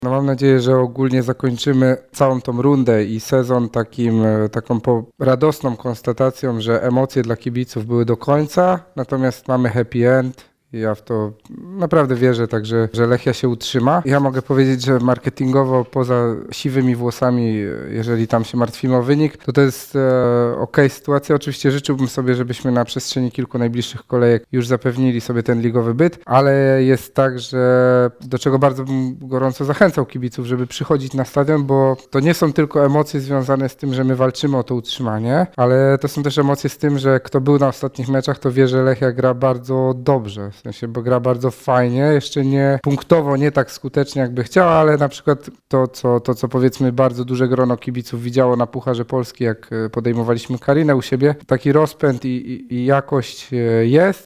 No mam nadzieję, że ogólnie zakończymy całą tą rundę i sezon taką radosną konstatacją, że emocje dla kibiców były do końca, natomiast mamy happy end. Ja w to naprawdę wierzę, także, że Lechia się utrzyma. Ja mogę powiedzieć, że marketingowo poza siwymi włosami, jeżeli tam się martwimy o wynik, to jest okej sytuacja. Oczywiście życzyłbym sobie, żebyśmy na przestrzeni kilku najbliższych kolejek już zapewnili sobie ten ligowy byt, ale jest tak, że do czego bardzo bym gorąco zachęcał kibiców, żeby przychodzić na stadion, bo to nie są tylko emocje związane z tym, że my walczymy o to utrzymanie, ale to są też emocje z tym, że kto był na ostatnich meczach, to wie, że Lechia gra bardzo dobrze. W sensie, bo gra bardzo fajnie, jeszcze nie punktowo, nie tak skutecznie jakby chciała, ale na przykład to co powiedzmy bardzo duże grono kibiców widziało na Pucharze Polski, jak podejmowaliśmy Karinę u siebie, taki rozpęd i jakość jest